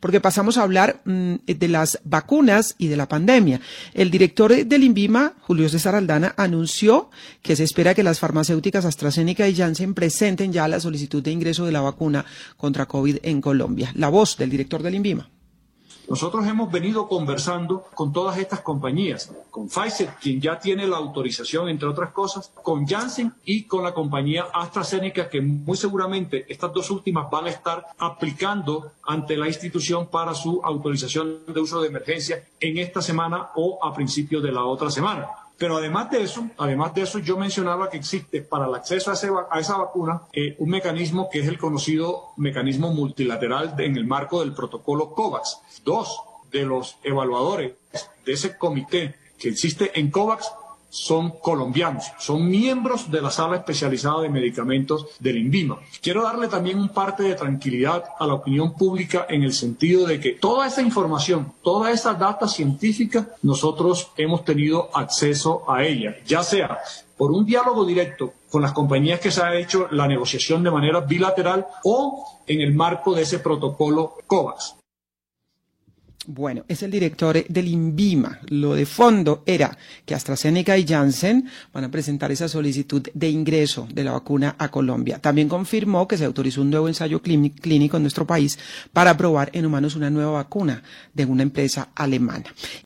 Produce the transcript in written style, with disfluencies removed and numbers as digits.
porque pasamos a hablar de las vacunas y de la pandemia. El director del INVIMA, Julio César Aldana, anunció que se espera que las farmacéuticas AstraZeneca y Janssen presenten ya la solicitud de ingreso de la vacuna contra COVID en Colombia. La voz del director del INVIMA. Nosotros hemos venido conversando con todas estas compañías, con Pfizer, quien ya tiene la autorización, entre otras cosas, con Janssen y con la compañía AstraZeneca, que muy seguramente estas dos últimas van a estar aplicando ante la institución para su autorización de uso de emergencia en esta semana o a principios de la otra semana. Pero además de eso, yo mencionaba que existe para el acceso a esa vacuna un mecanismo que es el conocido mecanismo multilateral en el marco del protocolo COVAX. Dos de los evaluadores de ese comité que existe en COVAX son colombianos, son miembros de la sala especializada de medicamentos del INVIMA. Quiero darle también un parte de tranquilidad a la opinión pública en el sentido de que toda esa información, toda esa data científica, nosotros hemos tenido acceso a ella, ya sea por un diálogo directo con las compañías que se ha hecho la negociación de manera bilateral o en el marco de ese protocolo COVAX. Bueno, es el director del INVIMA. Lo de fondo era que AstraZeneca y Janssen van a presentar esa solicitud de ingreso de la vacuna a Colombia. También confirmó que se autorizó un nuevo ensayo clínico en nuestro país para probar en humanos una nueva vacuna de una empresa alemana.